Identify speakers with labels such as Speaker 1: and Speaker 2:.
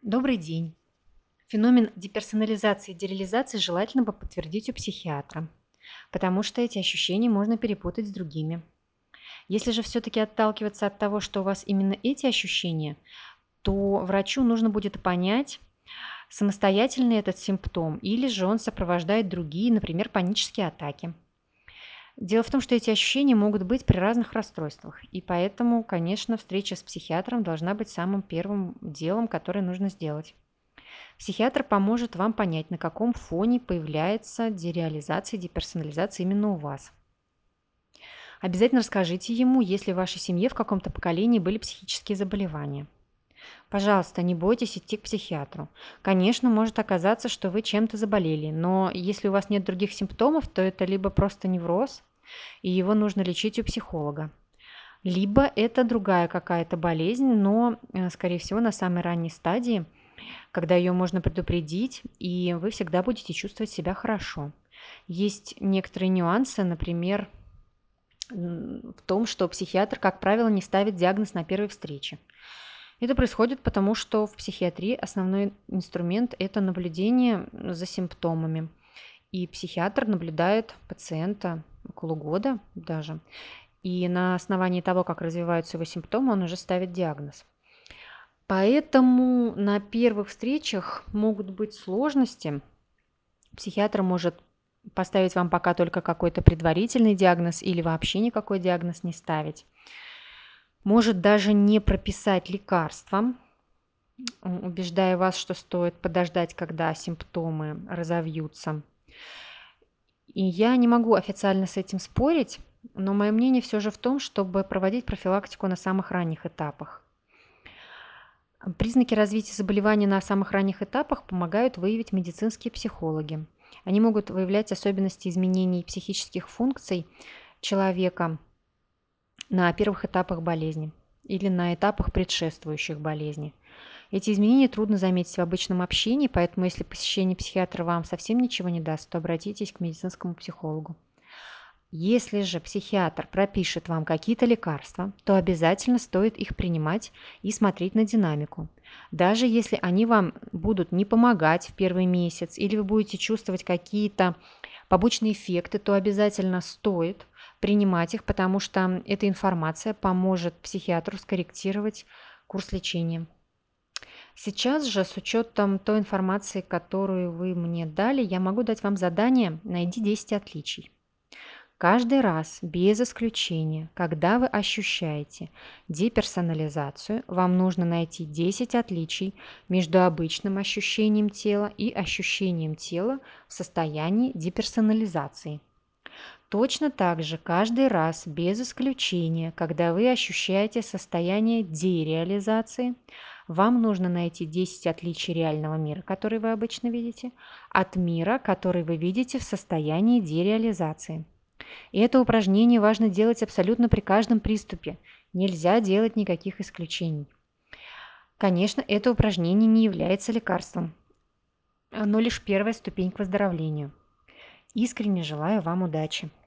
Speaker 1: Добрый день. Феномен деперсонализации и дереализации желательно бы подтвердить у психиатра, потому что эти ощущения можно перепутать с другими. Если же все-таки отталкиваться от того, что у вас именно эти ощущения, то врачу нужно будет понять, самостоятельный этот симптом или же он сопровождает другие, например, панические атаки. Дело в том, что эти ощущения могут быть при разных расстройствах, и поэтому, конечно, встреча с психиатром должна быть самым первым делом, которое нужно сделать. Психиатр поможет вам понять, на каком фоне появляется дереализация, деперсонализация именно у вас. Обязательно расскажите ему, если в вашей семье в каком-то поколении были психические заболевания. Пожалуйста, не бойтесь идти к психиатру. Конечно, может оказаться, что вы чем-то заболели, но если у вас нет других симптомов, то это либо просто невроз, и его нужно лечить у психолога, либо это другая какая-то болезнь, но, скорее всего, на самой ранней стадии, когда ее можно предупредить, и вы всегда будете чувствовать себя хорошо. Есть некоторые нюансы, например, в том, что психиатр, как правило, не ставит диагноз на первой встрече. Это происходит потому, что в психиатрии основной инструмент – это наблюдение за симптомами. И психиатр наблюдает пациента около года даже. И на основании того, как развиваются его симптомы, он уже ставит диагноз. Поэтому на первых встречах могут быть сложности. Психиатр может поставить вам пока только какой-то предварительный диагноз или вообще никакой диагноз не ставить. Может даже не прописать лекарства, убеждая вас, что стоит подождать, когда симптомы разовьются. И я не могу официально с этим спорить, но мое мнение все же в том, чтобы проводить профилактику на самых ранних этапах. Признаки развития заболевания на самых ранних этапах помогают выявить медицинские психологи. Они могут выявлять особенности изменений психических функций человека на первых этапах болезни или на этапах предшествующих болезни. Эти изменения трудно заметить в обычном общении, поэтому если посещение психиатра вам совсем ничего не даст, то обратитесь к медицинскому психологу. Если же психиатр пропишет вам какие-то лекарства, то обязательно стоит их принимать и смотреть на динамику. Даже если они вам будут не помогать в первый месяц или вы будете чувствовать какие-то побочные эффекты, то обязательно стоит принимать их, потому что эта информация поможет психиатру скорректировать курс лечения. Сейчас же, с учетом той информации, которую вы мне дали, я могу дать вам задание «Найди 10 отличий». Каждый раз, без исключения, когда вы ощущаете деперсонализацию, вам нужно найти 10 отличий между обычным ощущением тела и ощущением тела в состоянии деперсонализации. Точно так же каждый раз, без исключения, когда вы ощущаете состояние дереализации, вам нужно найти 10 отличий реального мира, который вы обычно видите, от мира, который вы видите в состоянии дереализации. И это упражнение важно делать абсолютно при каждом приступе. Нельзя делать никаких исключений. Конечно, это упражнение не является лекарством. Оно лишь первая ступень к выздоровлению. Искренне желаю вам удачи.